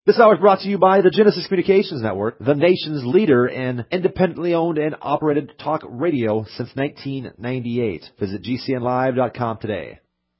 This hour is brought to you by the Genesis Communications Network, the nation's leader in independently owned and operated talk radio since 1998. Visit GCNlive.com today.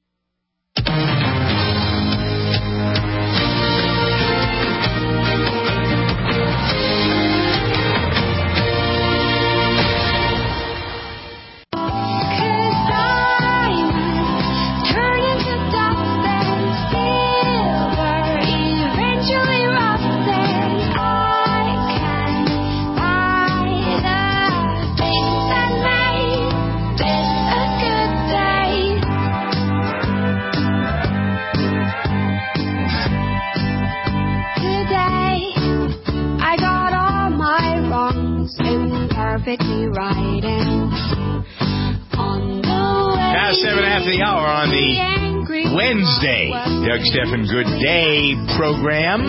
Perfectly right and on the way. Past 7 after the hour on the Wednesday Doug Stephan Good Day program.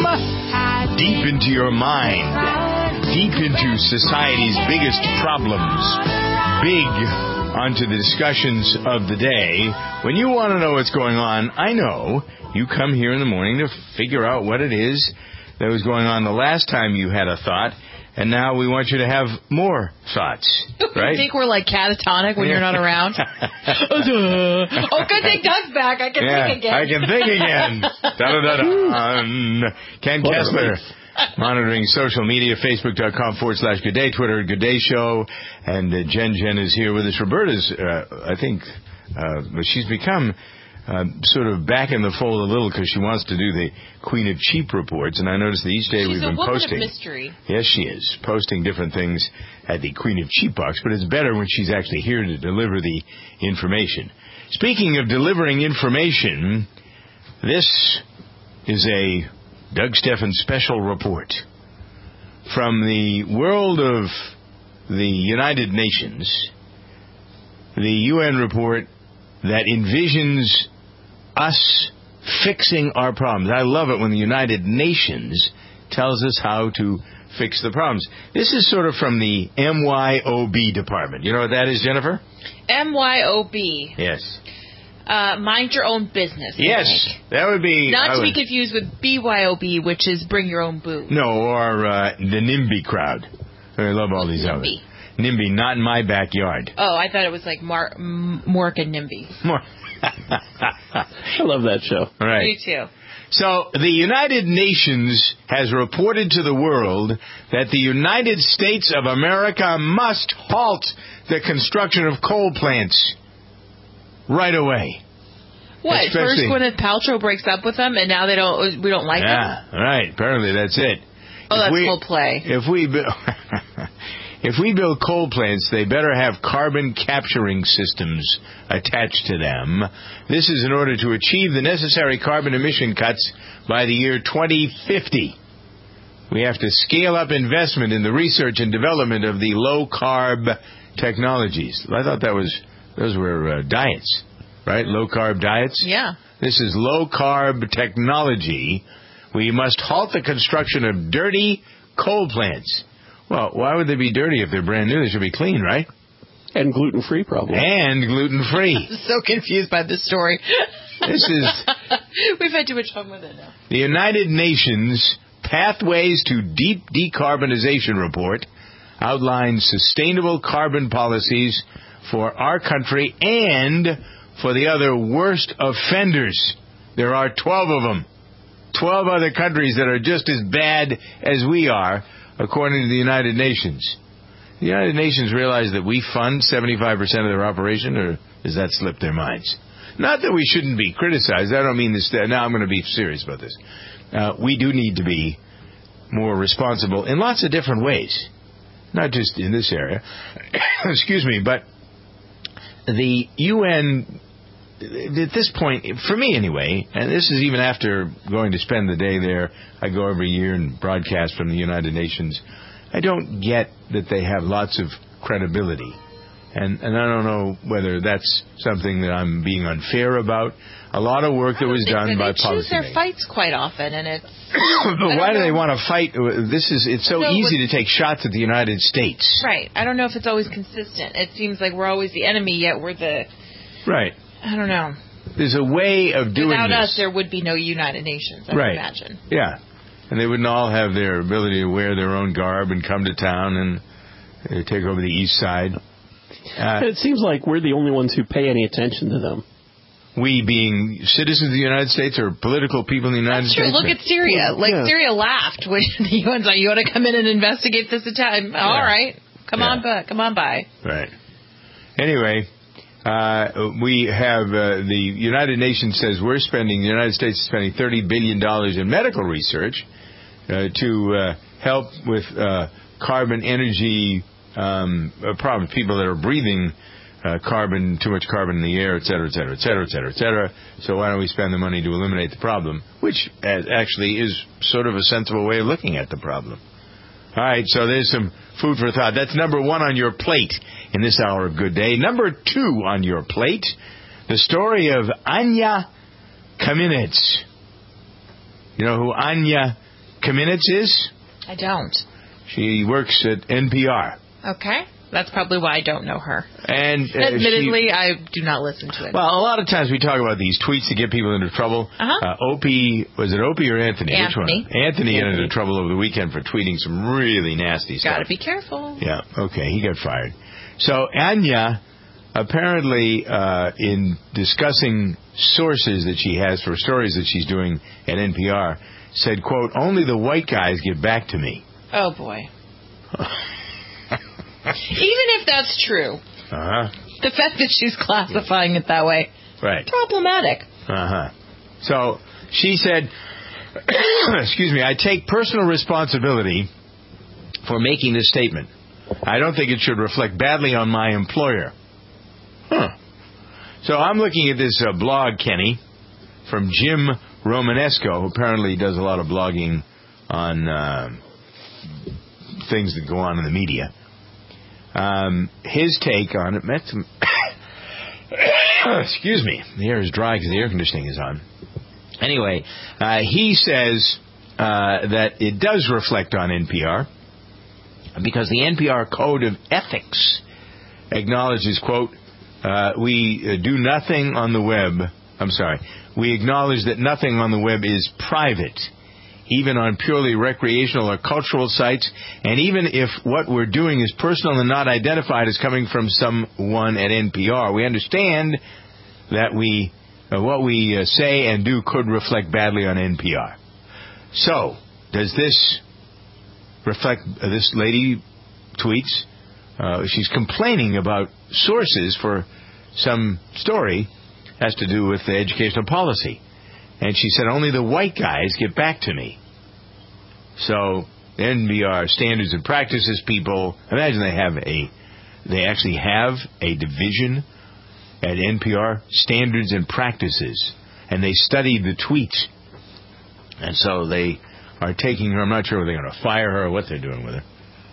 Deep into your mind, deep into society's biggest problems, big onto the discussions of the day. When you want to know what's going on, I know you come here in the morning to figure out what it is that was going on the last time you had a thought. And now we want you to have more thoughts, right? You think we're like catatonic when you're not around? Oh, good thing Doug's back. I can think again. I can think again. Da-da-da-da. Ken Kessler, monitoring social media, Facebook.com/Good Day, Twitter, Good Day Show. And Jen is here with us. Roberta's, I think, she's become sort of back in the fold a little because she wants to do the Queen of Cheap reports, and I noticed that each day we've been posting. She's a woman of mystery. Yes, she is, posting different things at the Queen of Cheap box, but it's better when she's actually here to deliver the information. Speaking of delivering information, this is a Doug Stephan special report from the world of the United Nations, the UN report that envisions us fixing our problems. I love it when the United Nations tells us how to fix the problems. This is sort of from the MYOB department. You know what that is, Jennifer? MYOB. Yes. Mind your own business. Yes, that would be... Not to be confused with BYOB, which is bring your own booze. No, or the NIMBY crowd. I love all these others. NIMBY, not in my backyard. Oh, I thought it was like Mork and NIMBY. I love that show. Right. Me too. So, the United Nations has reported to the world that the United States of America must halt the construction of coal plants right away. What? Especially, first Gwyneth Paltrow breaks up with them, and now we don't like them? Yeah, right. Apparently that's it. Oh, that's full play. If we build coal plants, they better have carbon capturing systems attached to them. This is in order to achieve the necessary carbon emission cuts by the year 2050. We have to scale up investment in the research and development of the low-carb technologies. I thought those were diets, right? Low-carb diets? Yeah. This is low-carb technology. We must halt the construction of dirty coal plants. Well, why would they be dirty if they're brand new? They should be clean, right? And gluten-free, probably. And gluten-free. I'm so confused by this story. This is... We've had too much fun with it now. The United Nations Pathways to Deep Decarbonization report outlines sustainable carbon policies for our country and for the other worst offenders. There are 12 of them. 12 other countries that are just as bad as we are, according to the United Nations. The United Nations realize that we fund 75% of their operation, or does that slip their minds? Not that we shouldn't be criticized. I don't mean this. Now I'm going to be serious about this. We do need to be more responsible in lots of different ways. Not just in this area. Excuse me, but the UN, at this point, for me anyway, and this is even after going to spend the day there, I go every year and broadcast from the United Nations, I don't get that they have lots of credibility. And I don't know whether that's something that I'm being unfair about. A lot of work that was done by policymakers. They choose their fights quite often, and it's... But why do they want to fight? It's so easy to take shots at the United States. Right. I don't know if it's always consistent. It seems like we're always the enemy, yet we're the... Right. I don't know. There's a way of doing Without this. us, there would be no United Nations, I would imagine. Yeah. And they wouldn't all have their ability to wear their own garb and come to town and take over the east side. It seems like we're the only ones who pay any attention to them. We being citizens of the United States or political people in the United That's true. States? Look at Syria. Syria laughed when the UN's like, you want to come in and investigate this attack? All right. Come on by. Right. Anyway, we have the United Nations says the United States is spending $30 billion in medical research to help with carbon energy problems, people that are breathing too much carbon in the air, et cetera, et cetera, et cetera, et cetera, et cetera. So why don't we spend the money to eliminate the problem, which actually is sort of a sensible way of looking at the problem. All right, so there's some food for thought. That's number 1 on your plate in this hour of Good Day. Number 2 on your plate, the story of Anya Kamenetz. You know who Anya Kamenetz is? I don't. She works at NPR. Okay. That's probably why I don't know her. And admittedly, I do not listen to it. Well, a lot of times we talk about these tweets that get people into trouble. Opie, was it Opie or Anthony? Which one? Anthony got into trouble over the weekend for tweeting some really nasty stuff. Gotta be careful. Yeah, okay, he got fired. So Anya, apparently, in discussing sources that she has for stories that she's doing at NPR, said, quote, "Only the white guys get back to me." Oh, boy. Even if that's true, the fact that she's classifying it that way, right, problematic. So she said, excuse me, "I take personal responsibility for making this statement. I don't think it should reflect badly on my employer." So I'm looking at this blog, Kenny, from Jim Romanesco, who apparently does a lot of blogging on things that go on in the media. His take on it met some excuse me, the air is dry because the air conditioning is on. Anyway, he says that it does reflect on NPR because the NPR Code of Ethics acknowledges, quote, we acknowledge that nothing on the web is private, even on purely recreational or cultural sites, and even if what we're doing is personal and not identified as coming from someone at NPR, we understand that what we say and do could reflect badly on NPR. So, does this reflect, this lady tweets, she's complaining about sources for some story has to do with the educational policy. And she said, only the white guys get back to me. So, NPR standards and practices people, imagine they actually have a division at NPR, standards and practices. And they study the tweets. And so they are taking her, I'm not sure if they're going to fire her or what they're doing with her.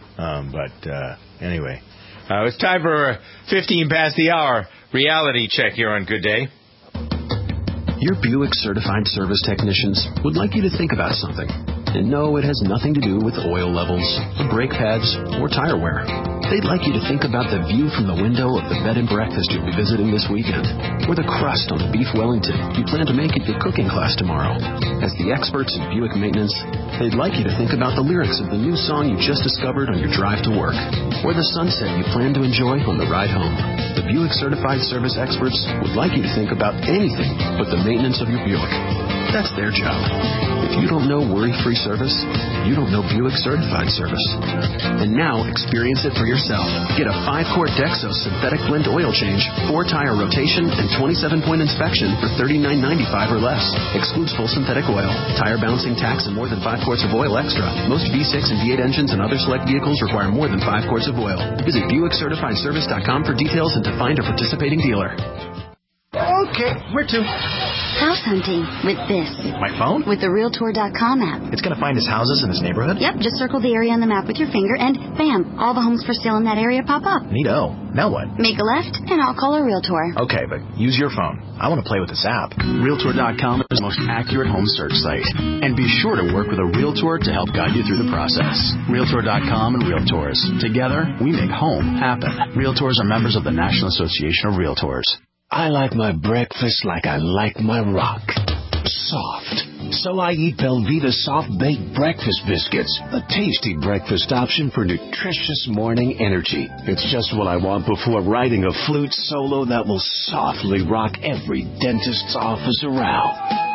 Anyway. It's time for 15 past the hour reality check here on Good Day. Your Buick Certified Service Technicians would like you to think about something. And no, it has nothing to do with oil levels, brake pads, or tire wear. They'd like you to think about the view from the window of the bed and breakfast you'll be visiting this weekend, or the crust on the beef Wellington you plan to make at your cooking class tomorrow. As the experts in Buick maintenance, they'd like you to think about the lyrics of the new song you just discovered on your drive to work, or the sunset you plan to enjoy on the ride home. The Buick Certified Service experts would like you to think about anything but the maintenance of your Buick. That's their job. If you don't know worry-free service, you don't know Buick Certified Service. And now, experience it for yourself. Get a 5-quart Dexos synthetic blend oil change, 4-tire rotation, and 27-point inspection for $39.95 or less. Excludes full synthetic oil, tire balancing tax, and more than 5 quarts of oil extra. Most V6 and V8 engines and other select vehicles require more than 5 quarts of oil. Visit BuickCertifiedService.com for details and to find a participating dealer. Okay, where to? House hunting with this. My phone? With the Realtor.com app. It's going to find us houses in this neighborhood? Yep, just circle the area on the map with your finger and bam, all the homes for sale in that area pop up. Neato. Now what? Make a left and I'll call a Realtor. Okay, but use your phone. I want to play with this app. Realtor.com is the most accurate home search site. And be sure to work with a Realtor to help guide you through the process. Realtor.com and Realtors. Together, we make home happen. Realtors are members of the National Association of Realtors. I like my breakfast like I like my rock. Soft, So I eat Belvita soft-baked breakfast biscuits, a tasty breakfast option for nutritious morning energy. It's just what I want before writing a flute solo that will softly rock every dentist's office around.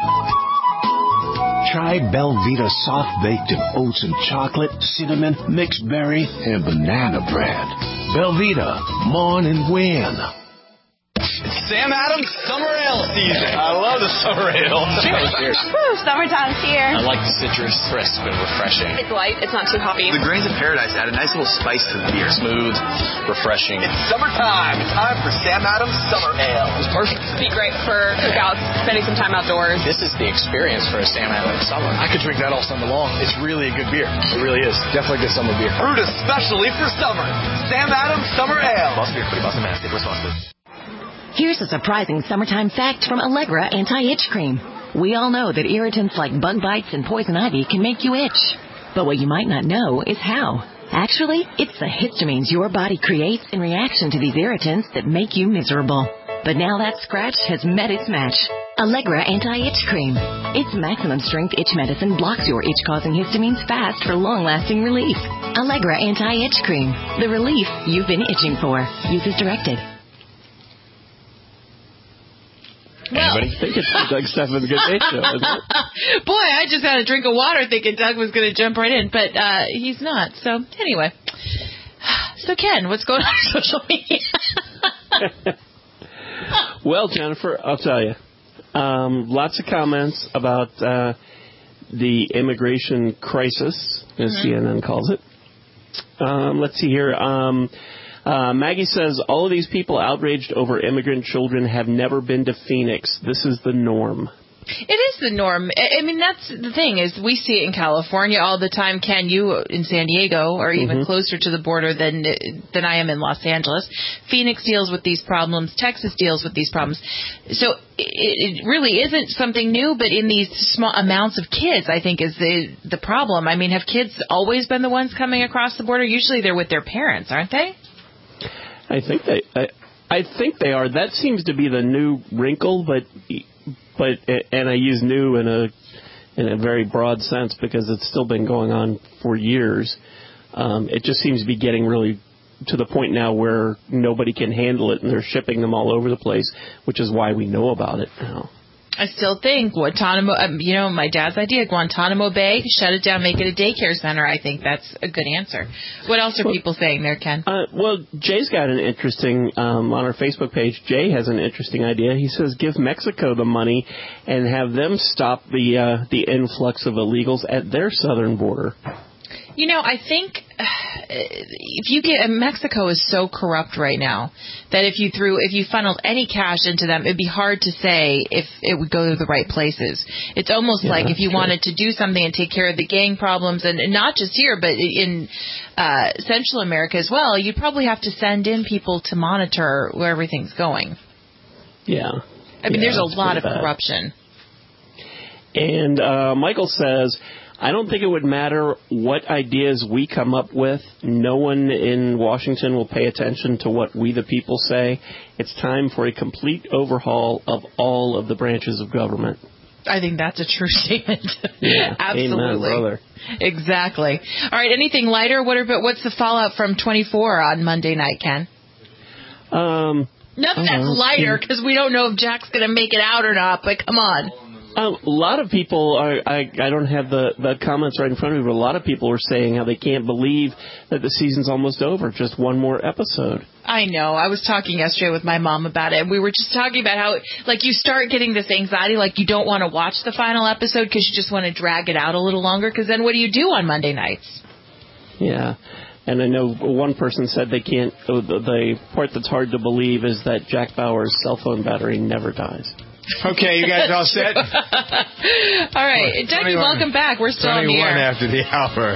Try Belvita soft-baked in oats and chocolate, cinnamon, mixed berry, and banana bread. Belvita, mourn and win. Sam Adams Summer Ale season. I love the summer ale. Cheers. Woo, summertime's here. I like the citrus, crisp and refreshing. It's light. It's not too hoppy. The grains of paradise add a nice little spice to the beer. Smooth, refreshing. It's summertime. It's time for Sam Adams Summer Ale. It's perfect. Be great for cookouts, spending some time outdoors. This is the experience for a Sam Adams summer. I could drink that all summer long. It's really a good beer. It really is. Definitely good summer beer. Brewed especially for summer. Sam Adams Summer Ale. Boston Beer Company, Boston, Mass. Wisconsin. Here's a surprising summertime fact from Allegra Anti-Itch Cream. We all know that irritants like bug bites and poison ivy can make you itch. But what you might not know is how. Actually, it's the histamines your body creates in reaction to these irritants that make you miserable. But now that scratch has met its match. Allegra Anti-Itch Cream. Its maximum strength itch medicine blocks your itch-causing histamines fast for long-lasting relief. Allegra Anti-Itch Cream. The relief you've been itching for. Use as directed. Anybody? I think it's the Doug Steffens Good Day Show, isn't it? Boy, I just had a drink of water thinking Doug was going to jump right in, but he's not. So, anyway. So, Ken, what's going on social media? Well, Jennifer, I'll tell you. Lots of comments about the immigration crisis, as CNN calls it. Let's see here. Maggie says, all of these people outraged over immigrant children have never been to Phoenix. This is the norm. It is the norm. I mean, that's the thing, is we see it in California all the time. Ken, you in San Diego are even closer to the border than I am in Los Angeles. Phoenix deals with these problems. Texas deals with these problems. So it really isn't something new, but in these small amounts of kids, I think, is the problem. I mean, have kids always been the ones coming across the border? Usually they're with their parents, aren't they? I think they are. That seems to be the new wrinkle, but and I use new in a very broad sense because it's still been going on for years. It just seems to be getting really to the point now where nobody can handle it, and they're shipping them all over the place, which is why we know about it now. I still think Guantanamo, my dad's idea, Guantanamo Bay, shut it down, make it a daycare center. I think that's a good answer. What else are people saying there, Ken? Well, Jay's got an interesting, on our Facebook page, Jay has an interesting idea. He says give Mexico the money and have them stop the influx of illegals at their southern border. I think if you Mexico is so corrupt right now that if you funneled any cash into them, it'd be hard to say if it would go to the right places. It's almost like if you wanted to do something and take care of the gang problems, and not just here, but in Central America as well, you'd probably have to send in people to monitor where everything's going. Yeah. I mean, there's a lot of corruption. And Michael says, I don't think it would matter what ideas we come up with. No one in Washington will pay attention to what we the people say. It's time for a complete overhaul of all of the branches of government. I think that's a true statement. Yeah. Absolutely. Amen, brother. Exactly. All right, anything lighter? What's the fallout from 24 on Monday night, Ken? Nothing that's lighter, because we don't know if Jack's going to make it out or not, but come on. A lot of people I don't have the comments right in front of me, but a lot of people are saying how they can't believe that the season's almost over. Just one more episode. I know. I was talking yesterday with my mom about it, and we were just talking about how, you start getting this anxiety, you don't want to watch the final episode because you just want to drag it out a little longer, because then what do you do on Monday nights? Yeah. And I know one person said they can't, the part that's hard to believe is that Jack Bauer's cell phone battery never dies. Okay, you guys all set? All right. Dougie, welcome back. We're still on the air. 21 after the hour.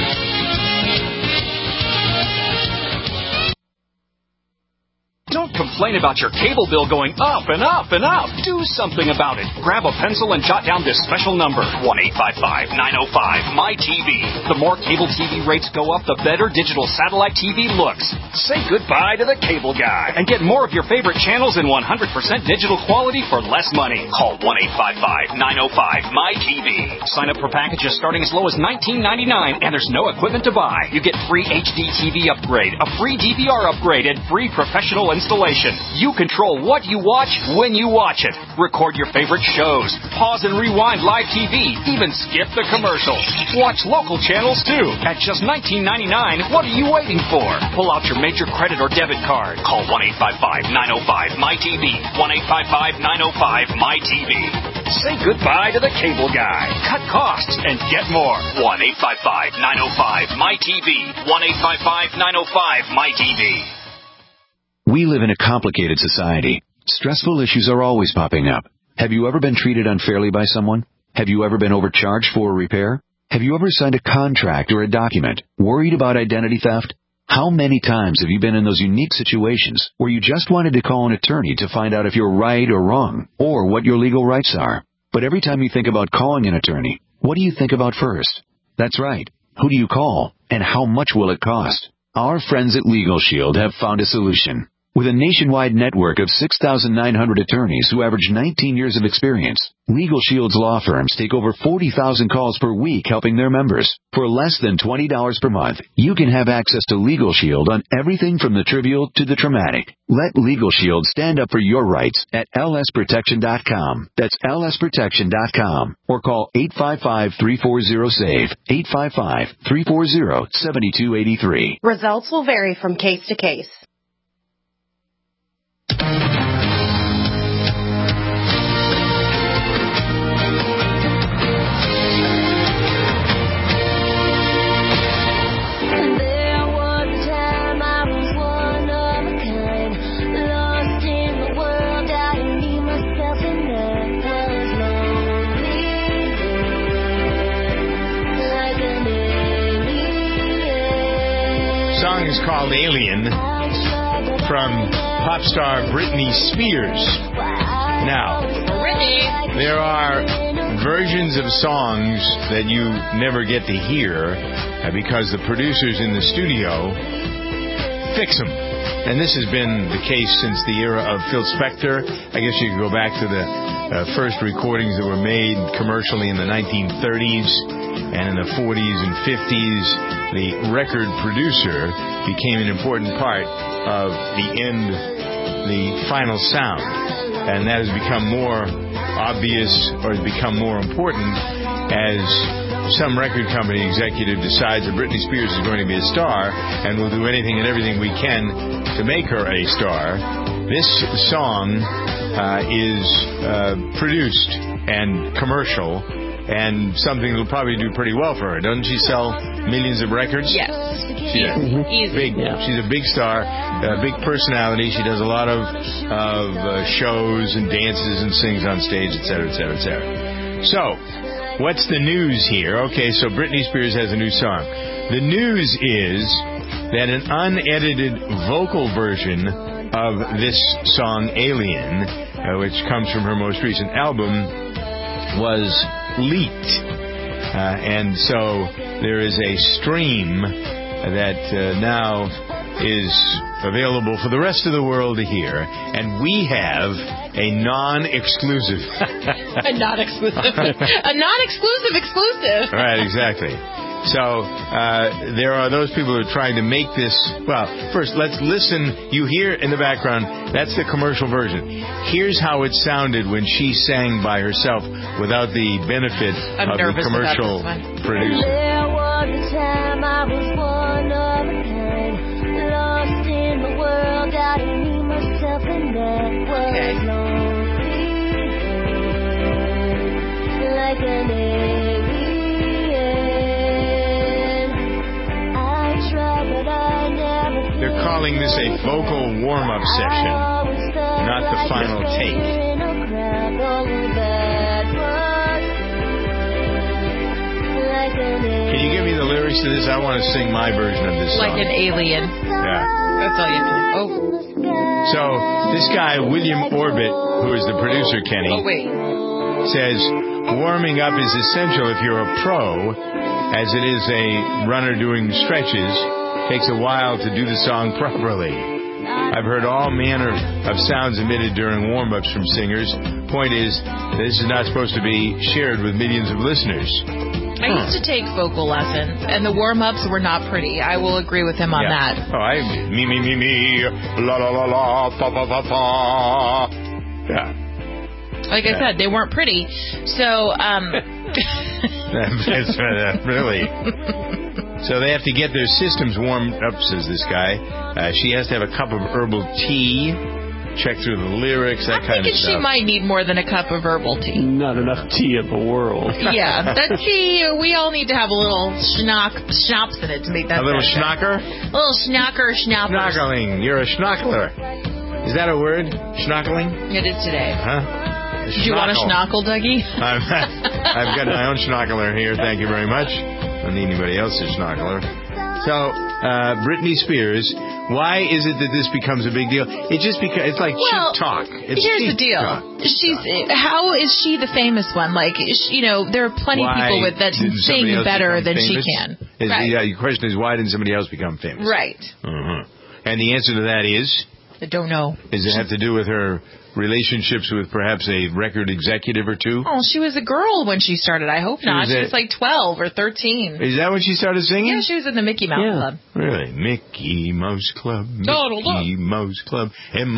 Don't complain complain about your cable bill going up and up and up. Do something about it. Grab a pencil and jot down this special number, 1-855-905-MY-TV. The more cable TV rates go up, the better digital satellite TV looks. Say goodbye to the cable guy and get more of your favorite channels in 100% digital quality for less money. Call 1-855-905-MY-TV. Sign up for packages starting as low as $19.99, and there's no equipment to buy. You get free HD TV upgrade, a free DVR upgrade, and free professional installation. You control what you watch when you watch it. Record your favorite shows, pause and rewind live TV, even skip the commercials. Watch local channels too. At just $19.99, what are you waiting for? Pull out your major credit or debit card. Call 1-855-905-MY-TV. 1-855-905-MY-TV. Say goodbye to the cable guy. Cut costs and get more. 1-855-905-MY-TV. 1-855-905-MY-TV. We live in a complicated society. Stressful issues are always popping up. Have you ever been treated unfairly by someone? Have you ever been overcharged for a repair? Have you ever signed a contract or a document worried about identity theft? How many times have you been in those unique situations where you just wanted to call an attorney to find out if you're right or wrong, or what your legal rights are? But every time you think about calling an attorney, what do you think about first? That's right. Who do you call, and how much will it cost? Our friends at Legal Shield have found a solution. With a nationwide network of 6,900 attorneys who average 19 years of experience, Legal Shield's law firms take over 40,000 calls per week helping their members. For less than $20 per month, you can have access to Legal Shield on everything from the trivial to the traumatic. Let Legal Shield stand up for your rights at lsprotection.com. That's lsprotection.com. Or call 855-340-SAVE, 855-340-7283. Results will vary from case to case. Song is called Alien from pop star Britney Spears. Now, there are versions of songs that you never get to hear because the producers in the studio fix them. And this has been the case since the era of Phil Spector. I guess you could go back to the first recordings that were made commercially in the 1930s. And in the 40s and 50s, the record producer became an important part of the final sound. And that has become more obvious, or has become more important, as some record company executive decides that Britney Spears is going to be a star and will do anything and everything we can to make her a star. This song is produced and commercial, and something that'll probably do pretty well for her. Doesn't she sell millions of records? Yes. Easy. She's a big star, a big personality. She does a lot of shows and dances and sings on stage, etc., etc., etc. So, what's the news here? Okay, so Britney Spears has a new song. The news is that an unedited vocal version of this song, Alien, which comes from her most recent album, was leaked. And so there is a stream that now is available for the rest of the world to hear. And we have a non-exclusive. A non-exclusive exclusive. Right, exactly. So there are those people who are trying to make this. Well, first, let's listen. You hear in the background, that's the commercial version. Here's how it sounded when she sang by herself without the benefit of the commercial producer. There was a time I was one of a kind, lost in the world, I didn't need myself, and that was lonely, like an alien. They're calling this a vocal warm-up session, not the final take. Can you give me the lyrics to this? I want to sing my version of this song. Like an alien. Yeah. That's all you have to do. Oh. So this guy, William Orbit, who is the producer, Kenny, says warming up is essential if you're a pro, as it is a runner doing stretches. Takes a while to do the song properly. I've heard all manner of sounds emitted during warm-ups from singers. Point is, this is not supposed to be shared with millions of listeners. I used to take vocal lessons, and the warm-ups were not pretty. I will agree with him on that. Oh, me, la la la la, pa pa pa pa. Yeah. Like I said, they weren't pretty. So, That's really. So they have to get their systems warmed up, says this guy. She has to have a cup of herbal tea. Check through the lyrics, that kind of stuff. She might need more than a cup of herbal tea. Not enough tea in the world. Yeah, that tea, we all need to have a little schnapps in it to make that. A little schnocker? A little schnocker. Schnockling. You're a schnockler. Is that a word? Schnockling? It is today. Huh? Do you want a schnockle, Dougie? I've got my own schnockler here. Thank you very much. Don't need anybody else's schnockler. So, Britney Spears, why is it that this becomes a big deal? It's just because it's like cheap talk. Here's the deal. How is she the famous one? Like, there are plenty of people that sing better than she can. Your question is, why didn't somebody else become famous? Right. And the answer to that is? I don't know. Does it have to do with her relationships with perhaps a record executive or two? Oh, she was a girl when she started. I hope not. She was like 12 or 13. Is that when she started singing? Yeah, she was in the Mickey Mouse Club. Really? Mickey Mouse Club. Mickey Mouse Club.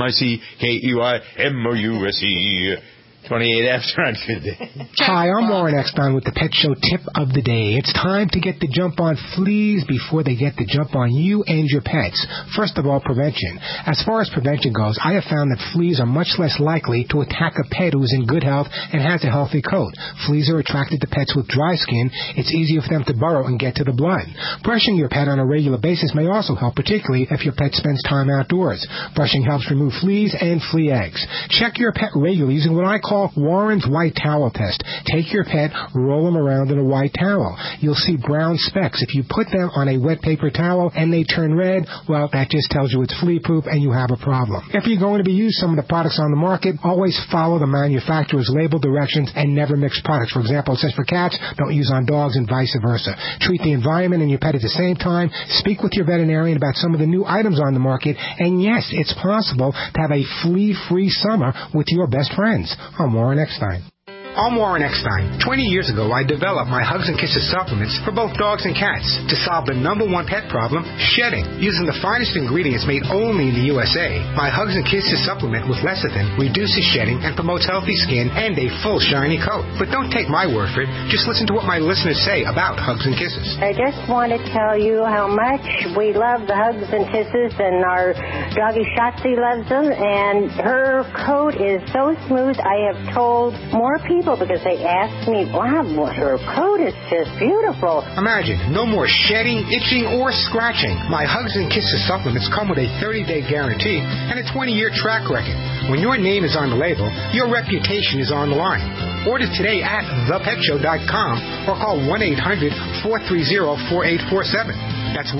MICKEYMOUSE. 28 after on Good Day. Hi, I'm Warren Eckstein with the Pet Show Tip of the Day. It's time to get the jump on fleas before they get the jump on you and your pets. First of all, prevention. As far as prevention goes, I have found that fleas are much less likely to attack a pet who is in good health and has a healthy coat. Fleas are attracted to pets with dry skin. It's easier for them to burrow and get to the blood. Brushing your pet on a regular basis may also help, particularly if your pet spends time outdoors. Brushing helps remove fleas and flea eggs. Check your pet regularly using what I call Warren's White Towel Test. Take your pet, roll them around in a white towel. You'll see brown specks. If you put them on a wet paper towel and they turn red, well, that just tells you it's flea-proof and you have a problem. If you're going to be using some of the products on the market, always follow the manufacturer's label directions and never mix products. For example, it says for cats, don't use on dogs and vice versa. Treat the environment and your pet at the same time. Speak with your veterinarian about some of the new items on the market. And yes, it's possible to have a flea-free summer with your best friends. I'm Warren Eckstein. I'm Warren Eckstein. 20 years ago, I developed my Hugs and Kisses supplements for both dogs and cats to solve the #1 pet problem, shedding. Using the finest ingredients made only in the USA, my Hugs and Kisses supplement with lecithin reduces shedding and promotes healthy skin and a full shiny coat. But don't take my word for it. Just listen to what my listeners say about Hugs and Kisses. I just want to tell you how much we love the Hugs and Kisses, and our doggy Shotzi loves them, and her coat is so smooth. I have told more people because they ask me, wow, her coat is just beautiful. Imagine, no more shedding, itching, or scratching. My Hugs and Kisses supplements come with a 30-day guarantee and a 20-year track record. When your name is on the label, your reputation is on the line. Order today at thepetshow.com or call 1-800-430-4847. That's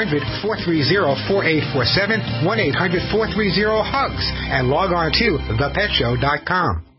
1-800-430-4847, 1-800-430-HUGS, and log on to thepetshow.com.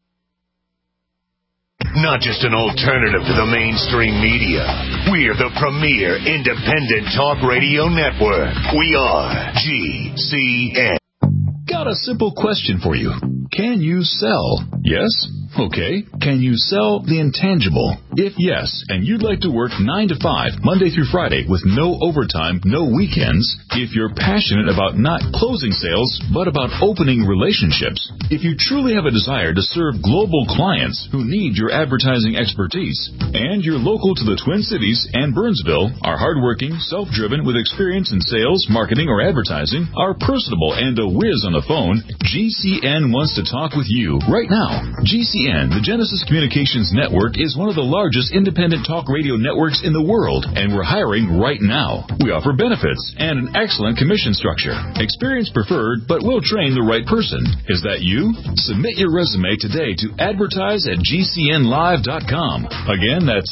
Not just an alternative to the mainstream media. We're the premier independent talk radio network. We are GCN. Got a simple question for you. Can you sell? Yes? Okay. Can you sell the intangible? If yes, and you'd like to work 9 to 5, Monday through Friday, with no overtime, no weekends, if you're passionate about not closing sales, but about opening relationships, if you truly have a desire to serve global clients who need your advertising expertise, and you're local to the Twin Cities and Burnsville, are hardworking, self-driven, with experience in sales, marketing, or advertising, are personable and a whiz on the phone, GCN wants to talk with you right now. GCN, the Genesis Communications Network, is one of the largest independent talk radio networks in the world, and we're hiring right now. We offer benefits and an excellent commission structure. Experience preferred, but we'll train the right person. Is that you? Submit your resume today to advertise@gcnlive.com. Again, that's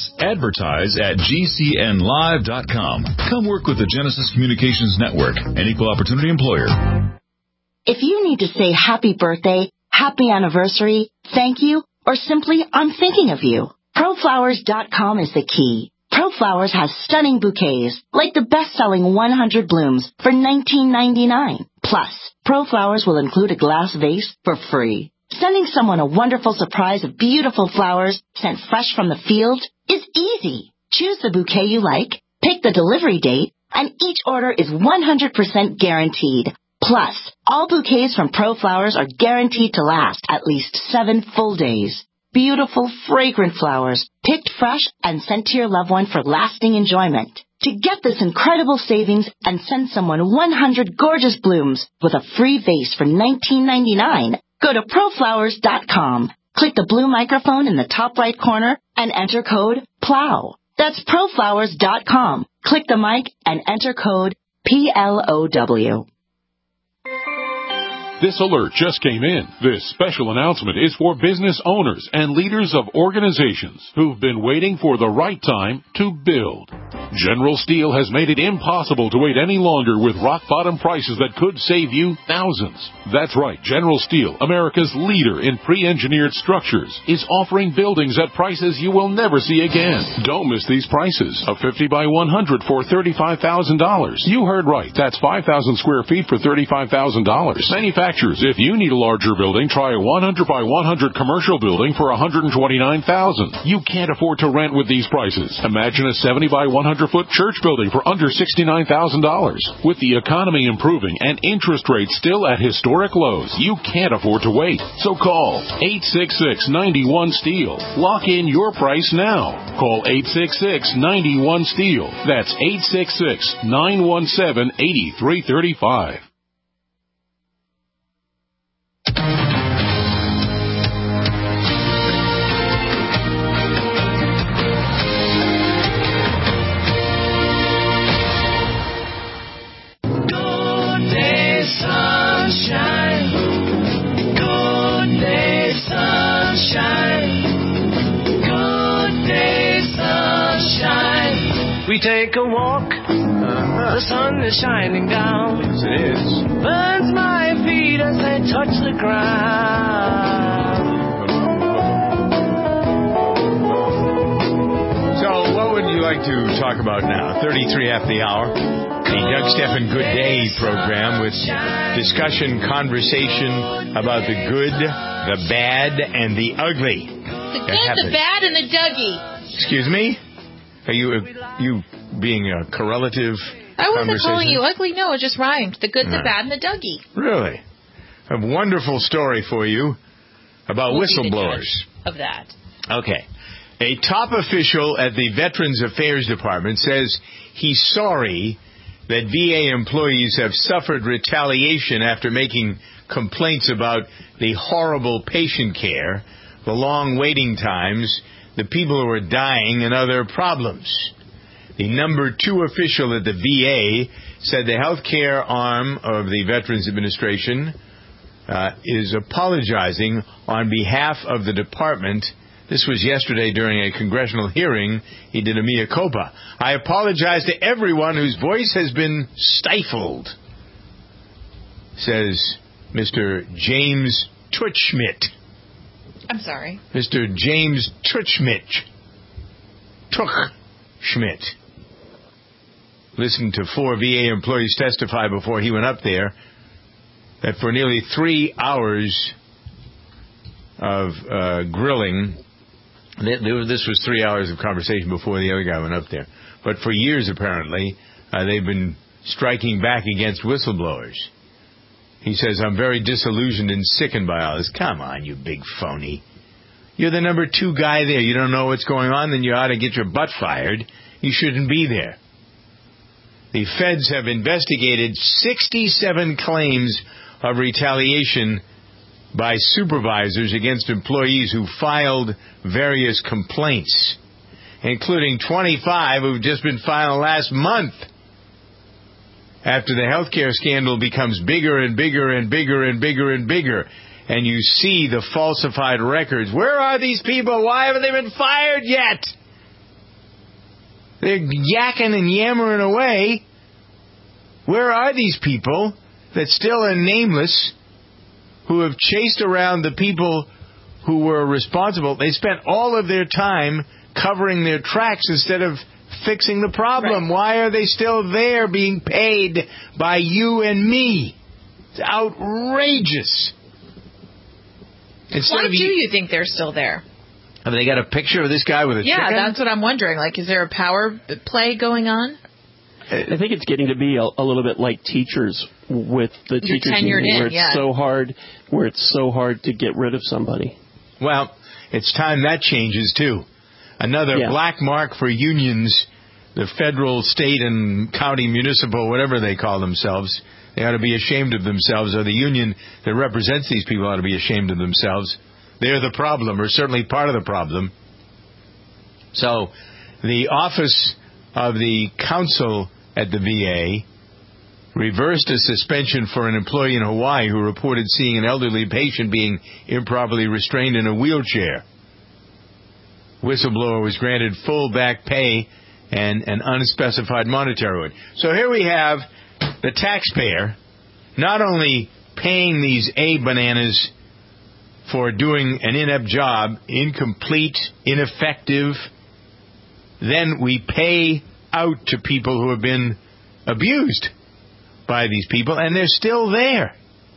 advertise@gcnlive.com. Come work with the Genesis Communications Network, an equal opportunity employer. If you need to say happy birthday, happy anniversary, thank you, or simply I'm thinking of you, ProFlowers.com is the key. ProFlowers has stunning bouquets, like the best-selling 100 blooms for $19.99. Plus, ProFlowers will include a glass vase for free. Sending someone a wonderful surprise of beautiful flowers sent fresh from the field is easy. Choose the bouquet you like, pick the delivery date, and each order is 100% guaranteed. Plus, all bouquets from ProFlowers are guaranteed to last at least 7 full days. Beautiful, fragrant flowers, picked fresh and sent to your loved one for lasting enjoyment. To get this incredible savings and send someone 100 gorgeous blooms with a free vase for $19.99, go to ProFlowers.com. Click the blue microphone in the top right corner and enter code PLOW. That's ProFlowers.com. Click the mic and enter code PLOW. This alert just came in. This special announcement is for business owners and leaders of organizations who've been waiting for the right time to build. General Steel has made it impossible to wait any longer with rock-bottom prices that could save you thousands. That's right, General Steel, America's leader in pre-engineered structures, is offering buildings at prices you will never see again. Don't miss these prices. A 50 by 100 for $35,000. You heard right. That's 5,000 square feet for $35,000. Manufacturers, if you need a larger building, try a 100 by 100 commercial building for $129,000. You can't afford to rent with these prices. Imagine a 70 by 100-foot church building for under $69,000. With the economy improving and interest rates still at historic lows, you can't afford to wait. So call 866-91-STEEL. Lock in your price now. Call 866-91-STEEL. That's 866-917-8335. We take a walk, the sun is shining down. Yes, it is. Burns my feet as they touch the ground. So, what would you like to talk about now? 33 after the hour. The Doug Stephan Good Day program with discussion, conversation about the good, the bad, and the ugly. The good, the bad, and the Dougie. Excuse me? Are you being a correlative I wasn't conversation? calling you ugly. No, it just rhymed. The good, the bad, and the Dougie. Really? A wonderful story for you about whistleblowers. Of that. Okay. A top official at the Veterans Affairs Department says he's sorry that VA employees have suffered retaliation after making complaints about the horrible patient care, the long waiting times, the people who are dying, and other problems. The number 2 official at the VA said the health care arm of the Veterans Administration is apologizing on behalf of the department. This was yesterday during a congressional hearing. He did a mea culpa. I apologize to everyone whose voice has been stifled, says Mr. James Tuchschmidt. I'm sorry. Mr. James Tuchschmidt. Listened to 4 VA employees testify before he went up there that for nearly 3 hours of grilling, this was 3 hours of conversation before the other guy went up there. But for years, apparently, they've been striking back against whistleblowers. He says, I'm very disillusioned and sickened by all this. Come on, you big phony. You're the number 2 guy there. You don't know what's going on, then you ought to get your butt fired. You shouldn't be there. The feds have investigated 67 claims of retaliation by supervisors against employees who filed various complaints, including 25 who've just been filed last month. After the healthcare scandal becomes bigger and bigger and bigger and bigger and bigger, and you see the falsified records. Where are these people? Why haven't they been fired yet? They're yakking and yammering away. Where are these people that still are nameless who have chased around the people who were responsible. They spent all of their time covering their tracks instead of fixing the problem. Right. Why are they still there being paid by you and me? It's outrageous. Why do you think they're still there? Have they got a picture of this guy with a chicken? Yeah, that's what I'm wondering. Like, is there a power play going on? I think it's getting to be a little bit like teachers with the teachers union, where it's so hard to get rid of somebody. Well, it's time that changes too. Another black mark for unions, the federal, state, and county, municipal, whatever they call themselves. They ought to be ashamed of themselves, or the union that represents these people ought to be ashamed of themselves. They're the problem, or certainly part of the problem. So, the office of the counsel at the VA reversed a suspension for an employee in Hawaii who reported seeing an elderly patient being improperly restrained in a wheelchair. Whistleblower was granted full back pay and an unspecified monetary reward. So here we have the taxpayer not only paying these A-bananas for doing an inept job, incomplete, ineffective, then we pay out to people who have been abused by these people, and they're still there.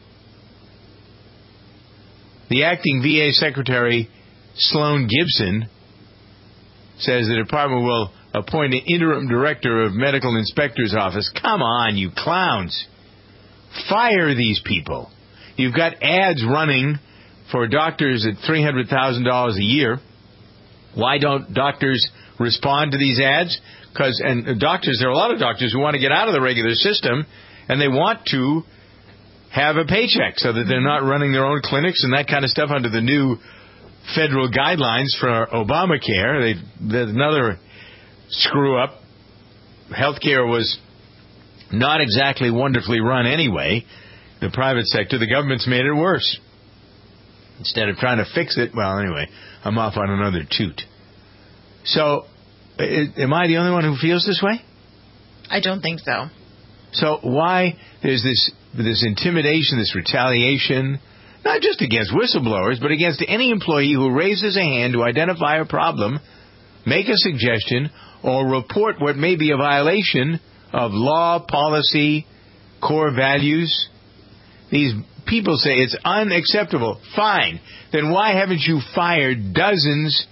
The acting VA Secretary, Sloan Gibson, says the department will appoint an interim director of medical inspector's office. Come on, you clowns. Fire these people. You've got ads running for doctors at $300,000 a year. Why don't doctors respond to these ads? And doctors, there are a lot of doctors who want to get out of the regular system, and they want to have a paycheck so that they're not running their own clinics and that kind of stuff under the new federal guidelines for Obamacare. There's another screw-up. Healthcare was not exactly wonderfully run anyway, the private sector. The government's made it worse. Instead of trying to fix it, well, anyway, I'm off on another toot. So, am I the only one who feels this way? I don't think so. So why there's this intimidation, this retaliation, not just against whistleblowers, but against any employee who raises a hand to identify a problem, make a suggestion, or report what may be a violation of law, policy, core values? These people say it's unacceptable. Fine. Then why haven't you fired dozens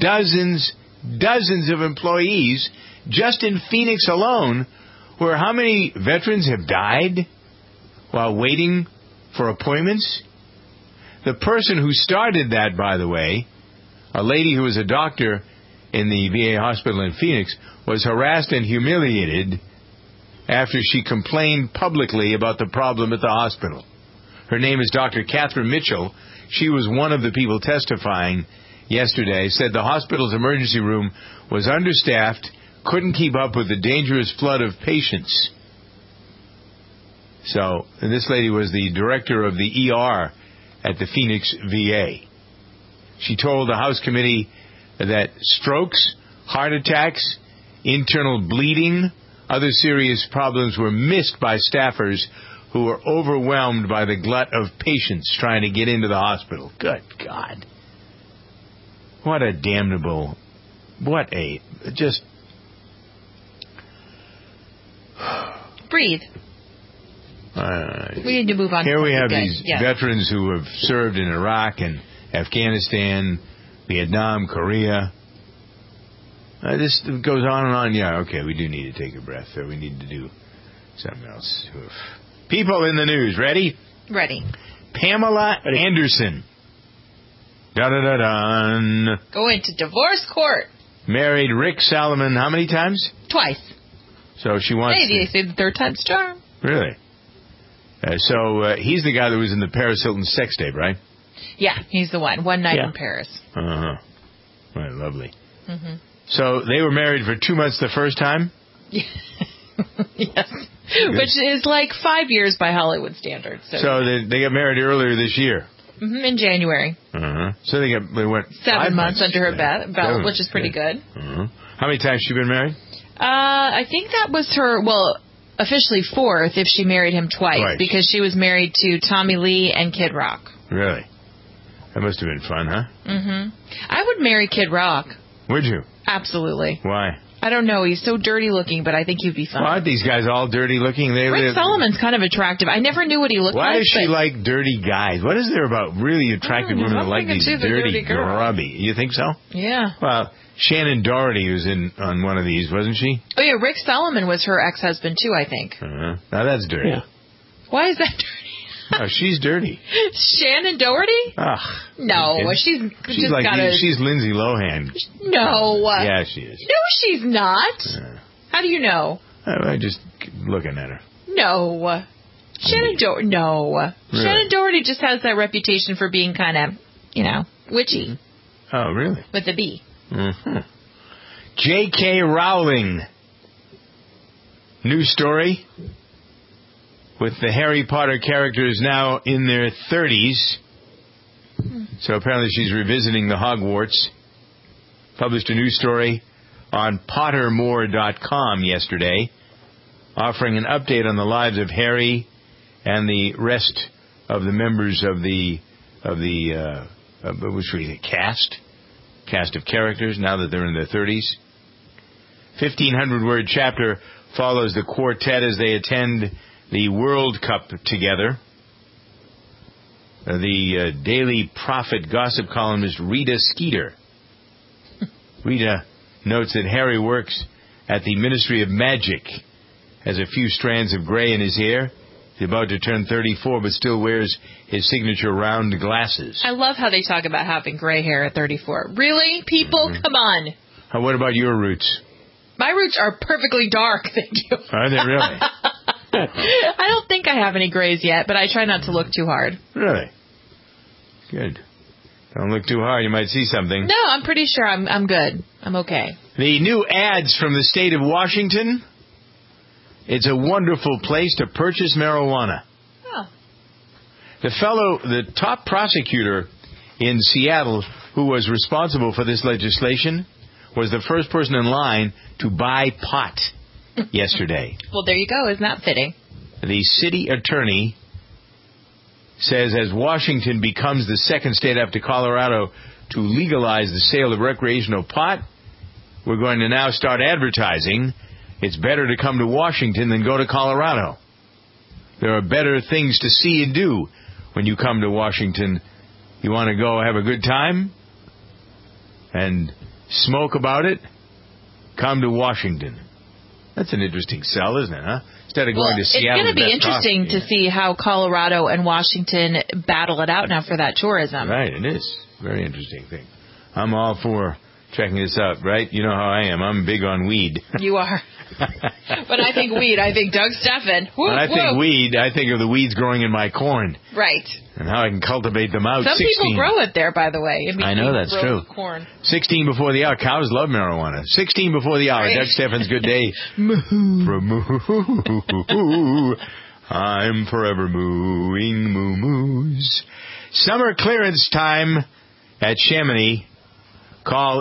of employees just in Phoenix alone, where how many veterans have died while waiting for appointments? The person who started that, by the way, a lady who was a doctor in the VA hospital in Phoenix, was harassed and humiliated after she complained publicly about the problem at the hospital. Her name is Dr. Catherine Mitchell. She was one of the people testifying yesterday, said the hospital's emergency room was understaffed, couldn't keep up with the dangerous flood of patients. So, and this lady was the director of the ER at the Phoenix VA. She told the House committee that strokes, heart attacks, internal bleeding, other serious problems were missed by staffers who were overwhelmed by the glut of patients trying to get into the hospital. Good God. What a damnable, just... Breathe. We need to move on. Here we have these veterans who have served in Iraq and Afghanistan, Vietnam, Korea. This goes on and on. Yeah, okay, we do need to take a breath, or we need to do something else. Oof. People in the news, ready? Ready. Pamela Anderson. Da-da-da-dun. Go into divorce court. Married Rick Salomon how many times? Twice. So she wants... Hey, they say the third time's charm. Really? So he's the guy that was in the Paris Hilton sex tape, right? Yeah, he's the one. One night in Paris. Uh-huh. Right, lovely. Mm-hmm. So they were married for 2 months the first time? Yes. Which is like 5 years by Hollywood standards. So they got married earlier this year? Mm-hmm, in January. Uh-huh. So they went 7 months under her belt, which is pretty good. Uh-huh. How many times has she been married? I think that was her, officially fourth if she married him twice. Because she was married to Tommy Lee and Kid Rock. Really? That must have been fun, huh? Mm-hmm. I would marry Kid Rock. Would you? Absolutely. Why? I don't know. He's so dirty looking, but I think he'd be fun. Well, aren't these guys all dirty looking? Rick Solomon's kind of attractive. I never knew what he looked like. Why does she like dirty guys? What is there about really attractive women that like these dirty, grubby? You think so? Yeah. Well, Shannon Doherty was on one of these, wasn't she? Oh, yeah. Rick Solomon was her ex-husband, too, I think. Now that's dirty. Yeah. Why is that dirty? Oh, she's dirty. Shannon Doherty? Ugh. No, she's just like got she's Lindsay Lohan. No. Yeah, she is. No, she's not. How do you know? I'm just looking at her. No. Shannon Doherty. No. Really? Shannon Doherty just has that reputation for being kind of, witchy. Oh, really? With a B. Mm-hmm. J.K. Rowling. New story. With the Harry Potter characters now in their 30s. So apparently she's revisiting the Hogwarts. Published a new story on Pottermore.com yesterday, offering an update on the lives of Harry and the rest of the members of the cast of characters now that they're in their 30s. 1,500-word chapter follows the quartet as they attend the World Cup together. The Daily Prophet gossip columnist Rita Skeeter. Rita notes that Harry works at the Ministry of Magic, has a few strands of gray in his hair. He's about to turn 34, but still wears his signature round glasses. I love how they talk about having gray hair at 34. Really? People, come on. What about your roots? My roots are perfectly dark, thank you. Are they really? I don't think I have any grays yet, but I try not to look too hard. Really? Good. Don't look too hard. You might see something. No, I'm pretty sure I'm good. I'm okay. The new ads from the state of Washington. It's a wonderful place to purchase marijuana. Oh. The top prosecutor in Seattle who was responsible for this legislation was the first person in line to buy pot yesterday. Well, there you go. Isn't that fitting? The city attorney says as Washington becomes the second state after Colorado to legalize the sale of recreational pot, we're going to now start advertising. It's better to come to Washington than go to Colorado. There are better things to see and do when you come to Washington. You want to go have a good time and smoke about it? Come to Washington. That's an interesting sell, isn't it, huh? Instead of going to Seattle. It's going to be interesting to see how Colorado and Washington battle it out now for that tourism. Right, it is. Very interesting thing. I'm all for checking this out, right? You know how I am. I'm big on weed. You are. When I think weed, I think Doug Steffen. When I think weed, I think of the weeds growing in my corn. Right. And how I can cultivate them out. Some people grow it there, by the way. I know, that's true. Corn. 16 before the hour. Cows love marijuana. 16 before the hour. Right. Doug Steffen's Good Day. I'm forever mooing moo-moos. Summer clearance time at Chamonix. Call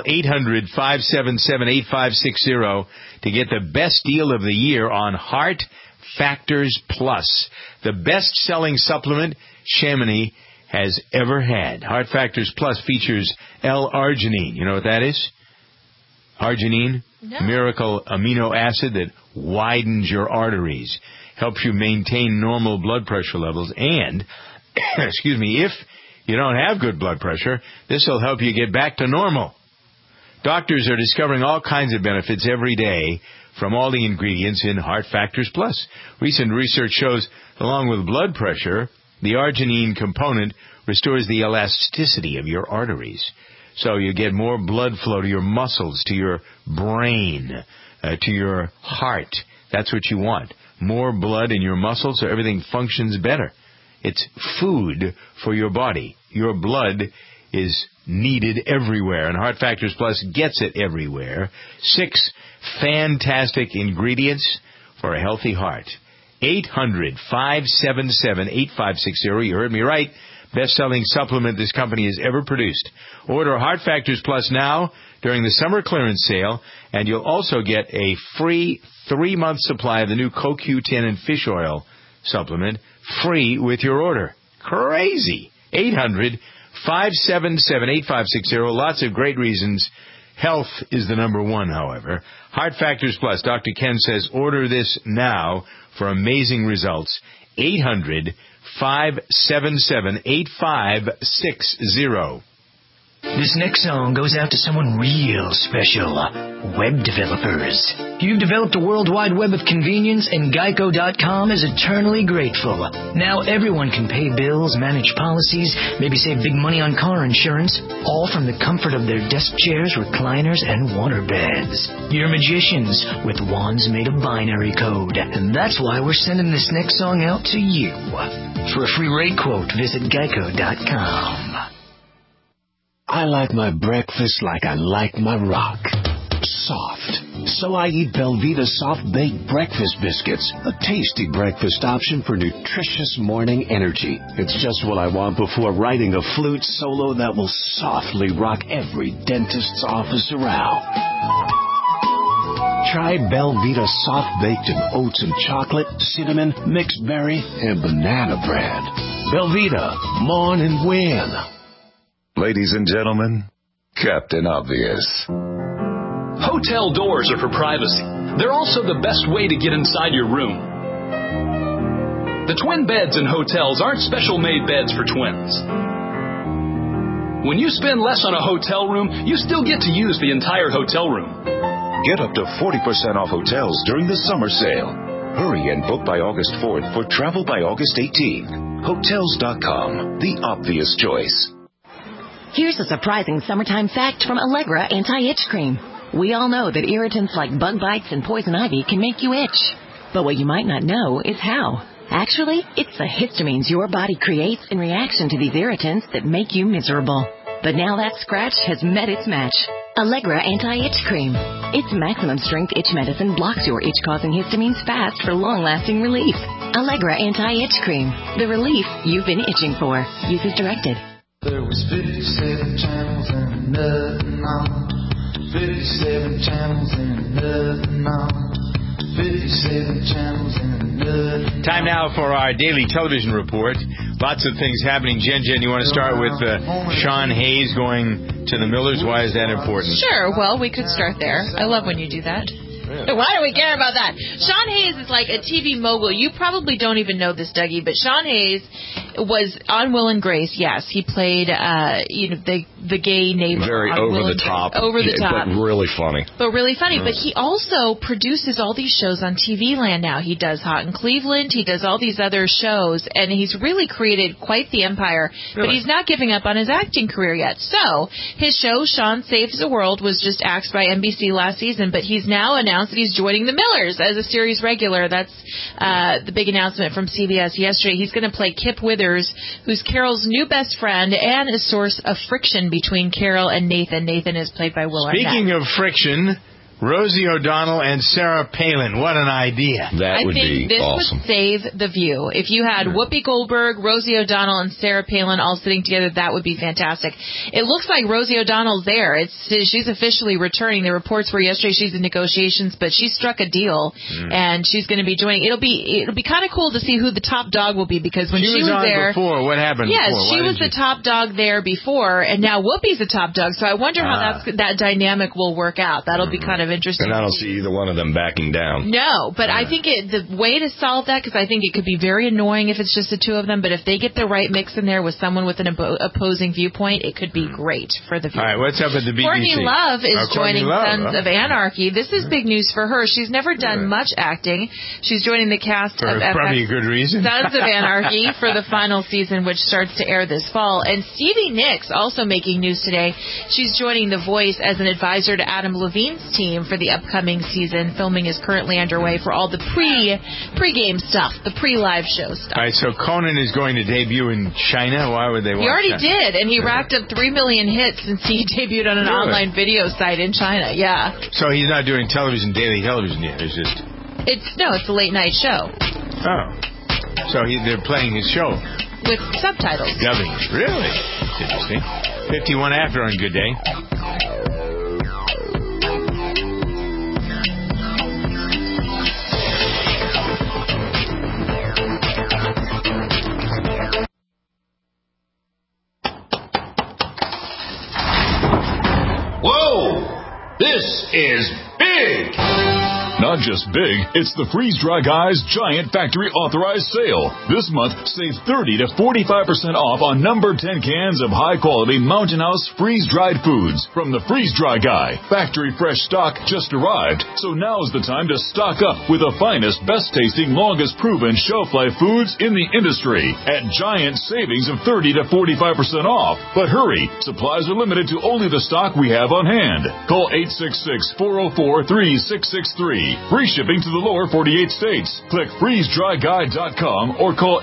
800-577-8560 to get the best deal of the year on Heart Factors Plus, the best-selling supplement Chamonix has ever had. Heart Factors Plus features L-arginine. You know what that is? Arginine, no. Miracle amino acid that widens your arteries, helps you maintain normal blood pressure levels, and, excuse me, if you don't have good blood pressure, this will help you get back to normal. Doctors are discovering all kinds of benefits every day from all the ingredients in Heart Factors Plus. Recent research shows, along with blood pressure, the arginine component restores the elasticity of your arteries. So you get more blood flow to your muscles, to your brain, to your heart. That's what you want. More blood in your muscles so everything functions better. It's food for your body. Your blood is needed everywhere, and Heart Factors Plus gets it everywhere. 6 fantastic ingredients for a healthy heart. 800-577-8560. You heard me right. best-selling supplement this company has ever produced. Order Heart Factors Plus now during the summer clearance sale, and you'll also get a free 3-month supply of the new CoQ10 and fish oil supplement free with your order. Crazy. 800-577-8560. Lots of great reasons. Health is the number one, however. Heart Factors Plus. Dr. Ken says order this now for amazing results. 800-577-8560. This next song goes out to someone real special. Web developers. You've developed a world wide web of convenience, and Geico.com is eternally grateful. Now everyone can pay bills, manage policies, maybe save big money on car insurance, all from the comfort of their desk chairs, recliners, and waterbeds. You're magicians with wands made of binary code, and that's why we're sending this next song out to you. For a free rate quote, visit Geico.com. I like my breakfast like I like my rock. Soft. So I eat Belvita Soft Baked Breakfast Biscuits, a tasty breakfast option for nutritious morning energy. It's just what I want before writing a flute solo that will softly rock every dentist's office around. Try Belvita Soft Baked in oats and chocolate, cinnamon, mixed berry, and banana bread. Belvita, mourn and win. Ladies and gentlemen, Captain Obvious. Hotel doors are for privacy. They're also the best way to get inside your room. The twin beds in hotels aren't special-made beds for twins. When you spend less on a hotel room, you still get to use the entire hotel room. Get up to 40% off hotels during the summer sale. Hurry and book by August 4th for travel by August 18. Hotels.com, the obvious choice. Here's a surprising summertime fact from Allegra Anti-Itch Cream. We all know that irritants like bug bites and poison ivy can make you itch. But what you might not know is how. Actually, it's the histamines your body creates in reaction to these irritants that make you miserable. But now that scratch has met its match. Allegra Anti-Itch Cream. Its maximum strength itch medicine blocks your itch-causing histamines fast for long-lasting relief. Allegra Anti-Itch Cream. The relief you've been itching for. Use as directed. There was 57 channels and nothing on. 57 channels and nothing on. 57 channels and nothing. Time now for our daily television report. Lots of things happening. Jen, you want to start with Sean Hayes going to the Millers? Why is that important? Sure. Well, we could start there. I love when you do that. Yeah. Why do we care about that? Sean Hayes is like a TV mogul. You probably don't even know this, Dougie, but Sean Hayes was on Will and Grace. Yes, he played, the gay neighbor. Very over the top. Over the top. But really funny. But he also produces all these shows on TV Land now. He does Hot in Cleveland. He does all these other shows, and he's really created quite the empire. Really? But he's not giving up on his acting career yet. So his show, Sean Saves the World, was just axed by NBC last season, but he's now announced that he's joining the Millers as a series regular. That's the big announcement from CBS yesterday. He's going to play Kip Withers, who's Carol's new best friend and a source of friction between Carol and Nathan. Nathan is played by Will Arnett. Speaking of friction, Rosie O'Donnell and Sarah Palin. What an idea. That would be this awesome. Would save The View. If you had Whoopi Goldberg, Rosie O'Donnell, and Sarah Palin all sitting together, that would be fantastic. It looks like Rosie O'Donnell's there. She's officially returning. The reports were yesterday she's in negotiations, but she struck a deal, and she's going to be joining. It'll be kind of cool to see who the top dog will be, because when she was on there before, what happened yes, before? she was the top dog there before, and now Whoopi's the top dog, so I wonder how that dynamic will work out. That'll be kind of interesting. And I don't see either one of them backing down. No, but I think the way to solve that, because I think it could be very annoying if it's just the two of them, but if they get the right mix in there with someone with an opposing viewpoint, it could be great for the viewer. All right, what's up at the BBC? Courtney Love is joining Sons of Anarchy. This is big news for her. She's never done much acting. She's joining the cast of probably a good reason. Sons of Anarchy for the final season, which starts to air this fall. And Stevie Nicks also making news today. She's joining The Voice as an advisor to Adam Levine's team for the upcoming season. Filming is currently underway for all the pre-game stuff, the pre-live show stuff. All right, so Conan is going to debut in China. Why would they want He already that? did, and he racked up 3 million hits since he debuted on an online video site in China. Yeah. So he's not doing daily television yet. It's a late night show. Oh. So they're playing his show. with subtitles. Dubbing. Really? That's interesting. 51 after on Good Day. Whoa! This is big! Not just big, it's the Freeze Dry Guy's Giant Factory Authorized Sale. This month, save 30 to 45% off on number 10 cans of high-quality Mountain House freeze-dried foods from the Freeze Dry Guy. Factory fresh stock just arrived, so now's the time to stock up with the finest, best-tasting, longest-proven shelf-life foods in the industry at giant savings of 30 to 45% off. But hurry, supplies are limited to only the stock we have on hand. Call 866-404-3663. Free shipping to the lower 48 states. Click freezedryguy.com or call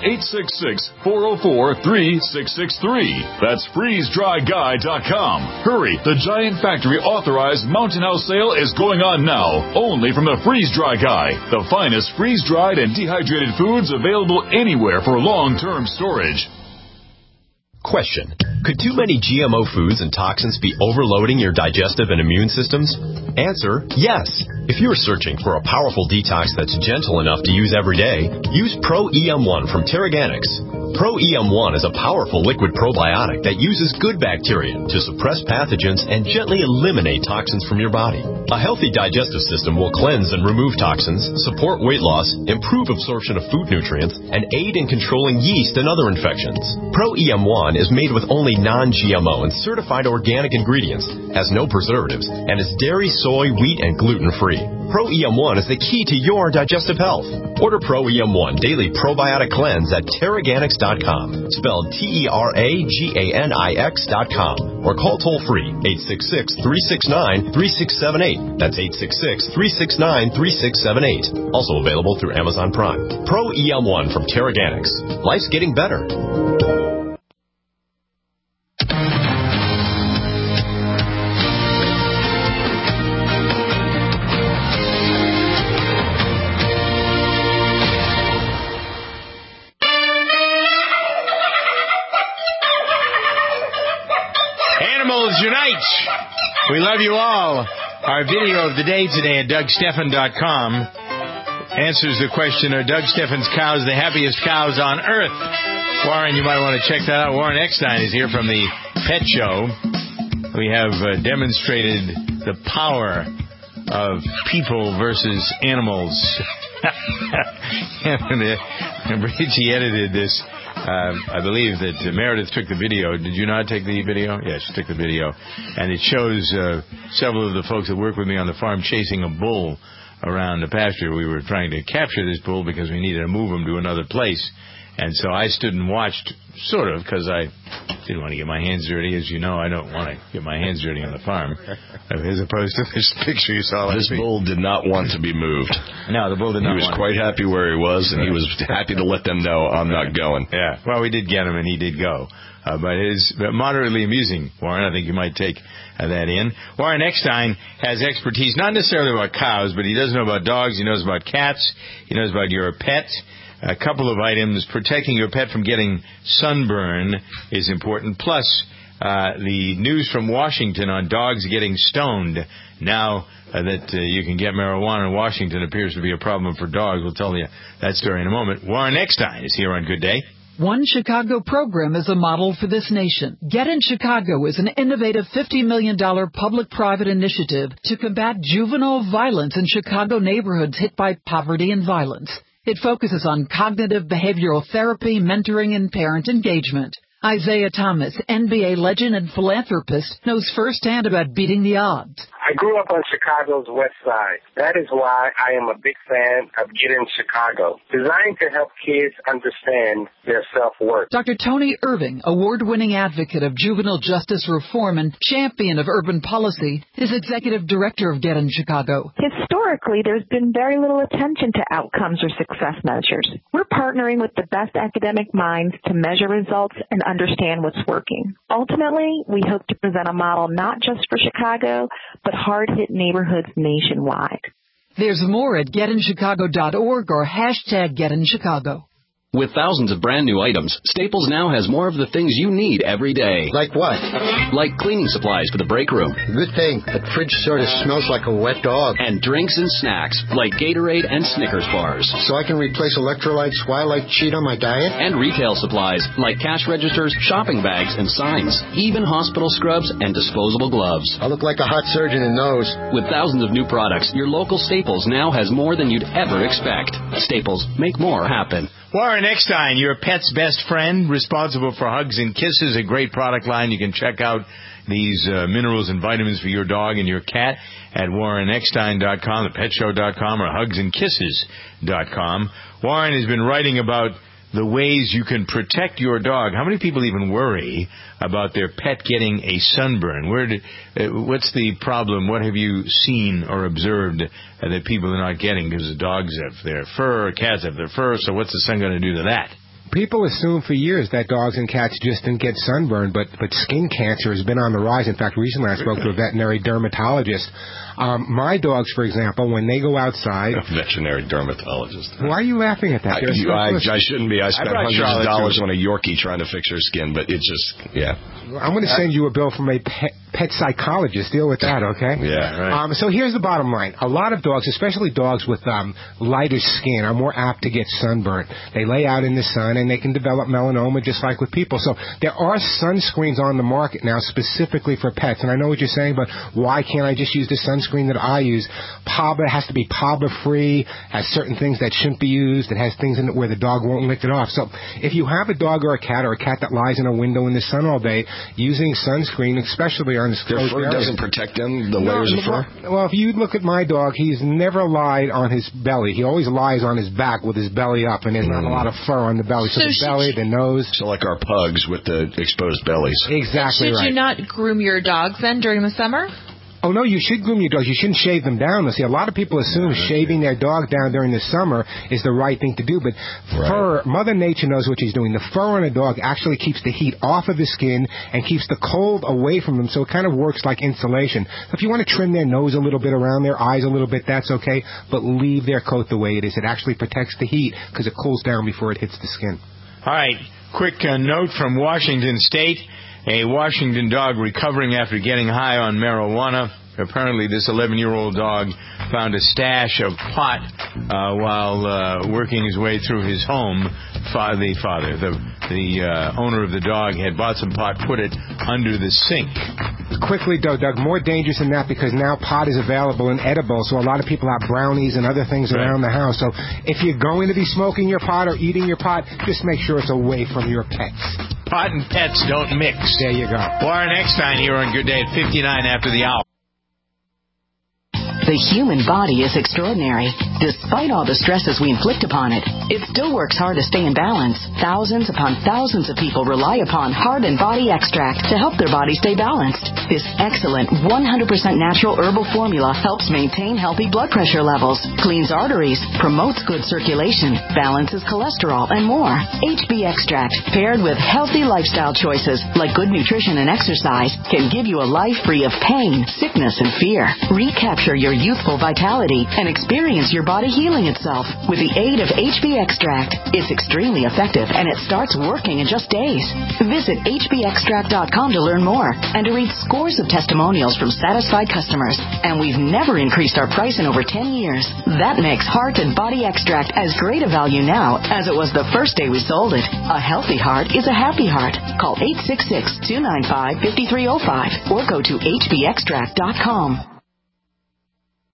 866-404-3663. That's freezedryguy.com. Hurry, the Giant Factory Authorized Mountain House sale is going on now, only from the Freeze Dry Guy, the finest freeze-dried and dehydrated foods available anywhere for long-term storage. Question: could too many GMO foods and toxins be overloading your digestive and immune systems? Answer: yes. If you're searching for a powerful detox that's gentle enough to use every day, use Pro EM1 from Terraganics. Pro EM1 is a powerful liquid probiotic that uses good bacteria to suppress pathogens and gently eliminate toxins from your body. A healthy digestive system will cleanse and remove toxins, support weight loss, improve absorption of food nutrients, and aid in controlling yeast and other infections. Pro EM1 is made with only non-GMO and certified organic ingredients, has no preservatives, and is dairy, soy, wheat, and gluten-free. Pro EM1 is the key to your digestive health. Order Pro EM1 Daily Probiotic Cleanse at Terraganics.com, spelled Terraganix.com, or call toll-free 866-369-3678. That's 866-369-3678. Also available through Amazon Prime. Pro EM1 from Terraganics. Life's getting better. Unite! We love you all. Our video of the day today at DougSteffen.com answers the question, are Doug Steffen's cows the happiest cows on earth? Warren, you might want to check that out. Warren Eckstein is here from the Pet Show. We have demonstrated the power of people versus animals. And Richie edited this. I believe that Meredith took the video. Did you not take the video? Yes, she took the video. And it shows several of the folks that work with me on the farm chasing a bull around the pasture. We were trying to capture this bull because we needed to move him to another place. And so I stood and watched, sort of, because I didn't want to get my hands dirty. As you know, I don't want to get my hands dirty on the farm, as opposed to this picture you saw last week. This bull did not want to be moved. No, the bull did not want to. He was quite happy where he was, and he was happy to let them know, I'm not going. Yeah, well, we did get him, and he did go. But it is moderately amusing, Warren. I think you might take that in. Warren Eckstein has expertise, not necessarily about cows, but he does know about dogs. He knows about cats. He knows about your pet. A couple of items. Protecting your pet from getting sunburn is important. Plus, the news from Washington on dogs getting stoned. Now that you can get marijuana in Washington appears to be a problem for dogs. We'll tell you that story in a moment. Warren Eckstein is here on Good Day. One Chicago program is a model for this nation. Get in Chicago is an innovative $50 million public-private initiative to combat juvenile violence in Chicago neighborhoods hit by poverty and violence. It focuses on cognitive behavioral therapy, mentoring, and parent engagement. Isaiah Thomas, NBA legend and philanthropist, knows firsthand about beating the odds. I grew up on Chicago's West Side. That is why I am a big fan of Get in Chicago, designed to help kids understand their self-worth. Dr. Tony Irving, award-winning advocate of juvenile justice reform and champion of urban policy, is executive director of Get in Chicago. Historically, there's been very little attention to outcomes or success measures. We're partnering with the best academic minds to measure results and understand what's working. Ultimately, we hope to present a model not just for Chicago, but hard-hit neighborhoods nationwide. There's more at getinchicago.org or hashtag GetInChicago. With thousands of brand new items, Staples now has more of the things you need every day. Like what? Like cleaning supplies for the break room. Good thing. That fridge sort of smells like a wet dog. And drinks and snacks, like Gatorade and Snickers bars. So I can replace electrolytes while I cheat on my diet? And retail supplies, like cash registers, shopping bags, and signs. Even hospital scrubs and disposable gloves. I look like a hot surgeon in those. With thousands of new products, your local Staples now has more than you'd ever expect. Staples, make more happen. Warren Eckstein, your pet's best friend, responsible for Hugs and Kisses, a great product line. You can check out these minerals and vitamins for your dog and your cat at warreneckstein.com, thepetshow.com, or hugsandkisses.com. Warren has been writing about the ways you can protect your dog. How many people even worry about their pet getting a sunburn? What's the problem? What have you seen or observed that people are not getting? Because the dogs have their fur, cats have their fur, so what's the sun going to do to that? People assume for years that dogs and cats just didn't get sunburned, but skin cancer has been on the rise. In fact, recently I spoke to a veterinary dermatologist. My dogs, for example, when they go outside... A veterinary dermatologist. Why are you laughing at that? I shouldn't be. I spent hundreds of dollars on a Yorkie trying to fix her skin, but it's just, yeah. I'm going to send you a bill from a pet psychologist. Deal with that, okay? Yeah, right. So here's the bottom line. A lot of dogs, especially dogs with lighter skin, are more apt to get sunburned. They lay out in the sun, and they can develop melanoma just like with people. So there are sunscreens on the market now specifically for pets. And I know what you're saying, but why can't I just use the sunscreen that I use? PABA has to be PABA-free, has certain things that shouldn't be used. It has things in it where the dog won't lick it off. So if you have a dog or a cat that lies in a window in the sun all day, using sunscreen, especially on exposed areas. Their fur doesn't protect them, the layers of fur? Well, if you look at my dog, he's never lied on his belly. He always lies on his back with his belly up, and there's not a lot of fur on the belly. So the belly, the nose. So like our pugs with the exposed bellies. Exactly right. Should you not groom your dogs then during the summer? Oh, no, you should groom your dogs. You shouldn't shave them down. See, a lot of people assume shaving their dog down during the summer is the right thing to do, but fur, Mother Nature knows what she's doing. The fur on a dog actually keeps the heat off of the skin and keeps the cold away from them, so it kind of works like insulation. So if you want to trim their nose a little bit, around their eyes a little bit, that's okay, but leave their coat the way it is. It actually protects the heat because it cools down before it hits the skin. All right, quick note from Washington State. A Washington dog recovering after getting high on marijuana. Apparently, this 11-year-old dog found a stash of pot while working his way through his home. The owner of the dog had bought some pot, put it under the sink. Quickly, Doug, more dangerous than that because now pot is available and edible, so a lot of people have brownies and other things around the house. So if you're going to be smoking your pot or eating your pot, just make sure it's away from your pets. Pot and pets don't mix. There you go. Warren Eckstein here on Good Day at 59 after the hour. The human body is extraordinary. Despite all the stresses we inflict upon it, it still works hard to stay in balance. Thousands upon thousands of people rely upon Heart and Body Extract to help their body stay balanced. This excellent 100% natural herbal formula helps maintain healthy blood pressure levels, cleans arteries, promotes good circulation, balances cholesterol, and more. HB Extract, paired with healthy lifestyle choices like good nutrition and exercise, can give you a life free of pain, sickness, and fear. Recapture your youthful vitality and experience your body healing itself with the aid of HB Extract. It's extremely effective and it starts working in just days. Visit hbextract.com to learn more and to read scores of testimonials from satisfied customers. And we've never increased our price in over 10 years. That makes Heart and Body Extract as great a value now as it was the first day we sold it. A healthy heart is a happy heart. Call 866-295-5305 or go to hbextract.com.